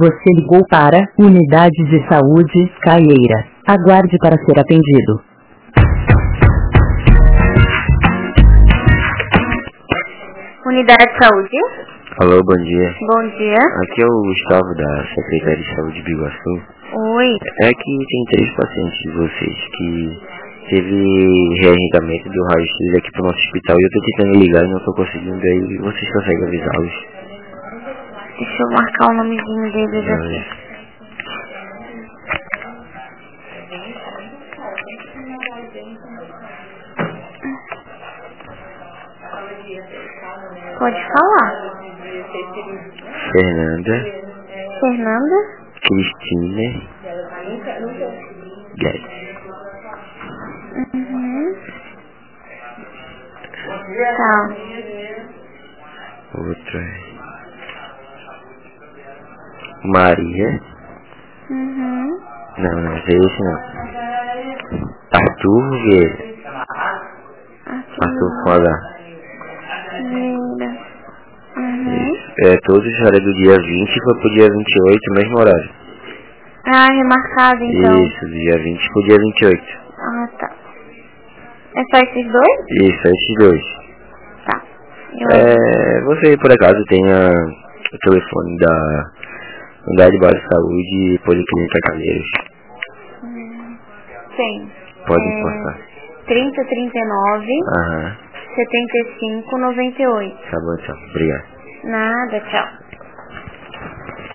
Você ligou para Unidade de Saúde Caieira. Aguarde para ser atendido. Unidade de Saúde. Alô, bom dia. Bom dia. Aqui é o Gustavo da Secretaria de Saúde de Biguaçu. Oi. É que tem 3 pacientes de vocês que teve reagendamento do raio-x aqui pro nosso hospital e eu tô tentando ligar e não tô conseguindo, aí vocês conseguem avisá-los? Deixa eu marcar o nomezinho deles aqui. Pode falar. Fernanda Cristina Guedes. Tá. Outra é Maria. Não, esse não. Arthur Vieira. Arthur com H. Todos os horários do dia 20 foi pro dia 28, mesmo horário. Remarcado então. Isso, do dia 20 pro dia 28. Tá. É só esses dois? Isso, é esses dois. Tá. Você por acaso tem o telefone da Unidade Básica de Saúde e Policlínica Calheiros? Tem. Pode passar. 3039 75 98. Tá bom, tchau. Obrigado. Nada, tchau.